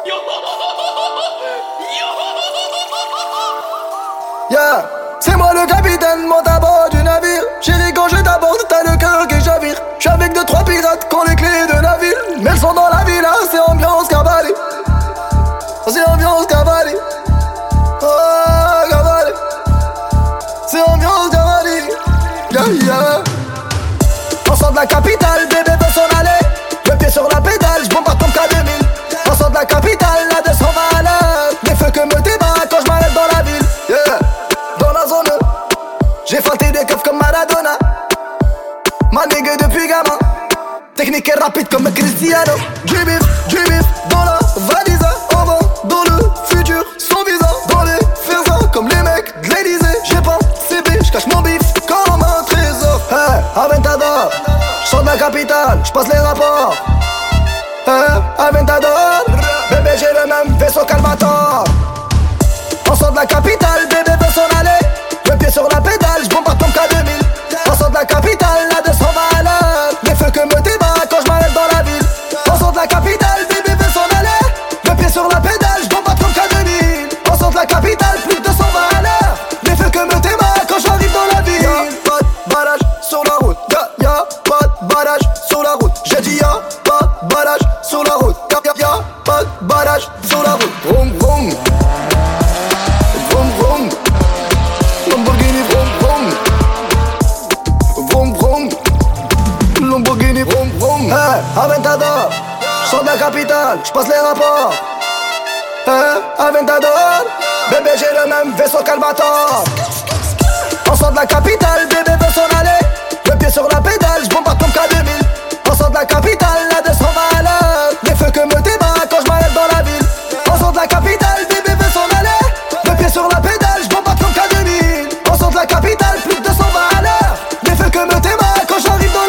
Yeah, c'est moi le capitaine, monte à bord du navire. Chérie, quand je t'aborde, t'as le cœur qui chavire. J'suis avec 2-3 pirates qui ont les clés de la ville. Mais elles sont dans la villa, c'est ambiance cavalier. C'est ambiance cavalier. Oh, cavalier. C'est ambiance cavalier. Yeah, yeah. On sort de la capitale, bébé veut s'en aller. Le pied sur la pédale, j'bombarde comme K2000. On sort de la capitale, la 200 va à l'heure. Les feux que me débat quand j'm'arrête dans la ville. Yeah. Dans la zone, j'ai fanté des keufs comme Maradona. Manigue depuis gamin. Technique et rapide comme Cristiano. J-Bif, dans la valise. En vent, dans le futur, sans visa. Dans les faisans, comme les mecs de l'Elysée. J'ai pas CB, j'cache mon bif comme un trésor. Hey, Aventador, j'sors de la capitale, j'passe les rapports. Hey, Aventador, bébé j'ai le même vaisseau qu'Albator. On sort de la capitale, bébé veut s'en aller. Le pied sur la pédale, j'bombarde comme K2000. On sort de la capitale, la 200 va à l'heure. Les feux que me débat quand j'm'arrête dans la ville. On sort de la capitale, bébé veut s'en aller. Le pied sur la pédale, j'bombarde comme K2000. On sort de la capitale, plus de 200 va à l'heure. Les feux que me débat quand j'arrive dans la ville. Y'a pas de barrage sur la route. Y'a pas de barrage sur la route. J'ai dit y'a pas de barrage sur la route. Y'a pas de barrage sur la route. Vroom vroom. Vroom vroom. Lamborghini vroom vroom. Vroom vroom. Lamborghini vroom vroom. Hey, Aventador, j'sors de la capitale, j'passe les rapports. Hey, Aventador, bébé j'ai le même vaisseau qu'Albator. On sort de la capitale, bébé veut s'en aller. Le pied sur la pédale, j'bombarde comme K2000. On sort de la capitale, la 200 va à l'heure. Les feux que me débat quand j'm'arrête dans la ville. On sort de la capitale, bébé veut s'en aller. Le pied sur la pédale, j'bombarde comme K2000. On sort de la capitale, plus de 200 va à l'heure. Les feux que me débat quand j'arrive dans la ville.